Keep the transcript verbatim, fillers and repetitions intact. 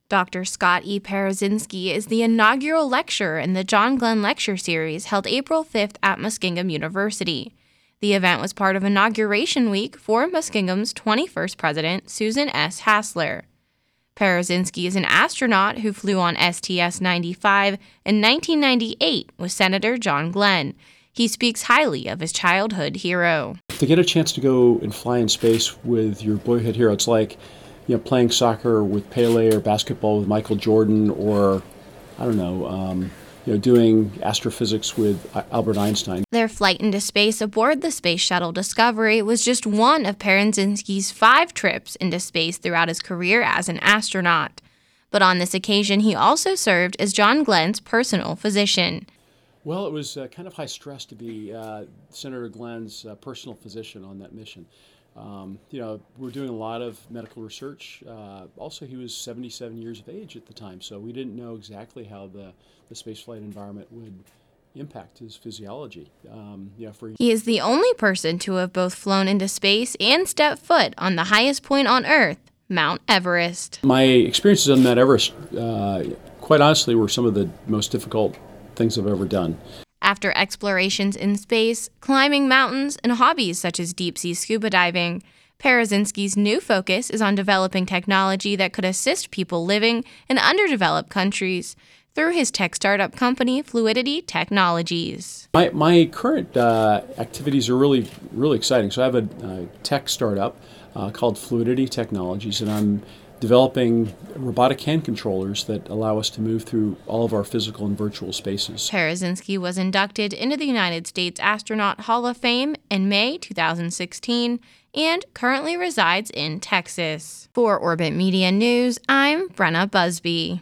Doctor Scott E. Parazynski is the inaugural lecturer in the John Glenn Lecture Series held April fifth at Muskingum University. The event was part of Inauguration Week for Muskingum's twenty-first president, Susan S. Hassler. Parazynski is an astronaut who flew on S T S ninety-five in nineteen ninety-eight with Senator John Glenn. He speaks highly of his childhood hero. To get a chance to go and fly in space with your boyhood hero, it's like, you know, playing soccer with Pele or basketball with Michael Jordan, or, I don't know, um, you know, doing astrophysics with Albert Einstein. Their flight into space aboard the Space Shuttle Discovery was just one of Parazynski's five trips into space throughout his career as an astronaut. But on this occasion, he also served as John Glenn's personal physician. Well, it was uh, kind of high stress to be uh, Senator Glenn's uh, personal physician on that mission. Um, you know, we're doing a lot of medical research. Uh, also, he was seventy-seven years of age at the time, so we didn't know exactly how the, the spaceflight environment would impact his physiology. Um, you know, for he is the only person to have both flown into space and stepped foot on the highest point on Earth, Mount Everest. My experiences on Mount Everest, uh, quite honestly, were some of the most difficult things I've ever done. After explorations in space, climbing mountains, and hobbies such as deep-sea scuba diving, Parazynski's new focus is on developing technology that could assist people living in underdeveloped countries through his tech startup company, Fluidity Technologies. My, my current uh, activities are really, really exciting. So I have a, a tech startup uh, called Fluidity Technologies, and I'm developing robotic hand controllers that allow us to move through all of our physical and virtual spaces. Parazynski was inducted into the United States Astronaut Hall of Fame in May two thousand sixteen and currently resides in Texas. For Orbit Media News, I'm Brenna Busby.